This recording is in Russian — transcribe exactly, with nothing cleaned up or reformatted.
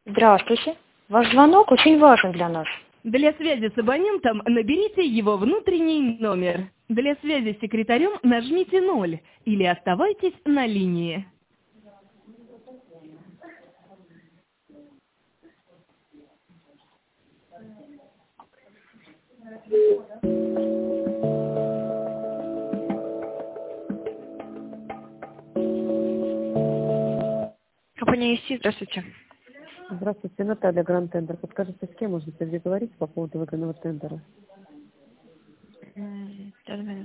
Здравствуйте. Ваш звонок очень важен для нас. Для связи с абонентом наберите его внутренний номер. Для связи с секретарем нажмите ноль или оставайтесь на линии. Компания ИСИ, здравствуйте. Здравствуйте, Наталья, Гранд Тендер. Подскажите, с кем можно переговорить по поводу выигранного тендера? М, пять минут.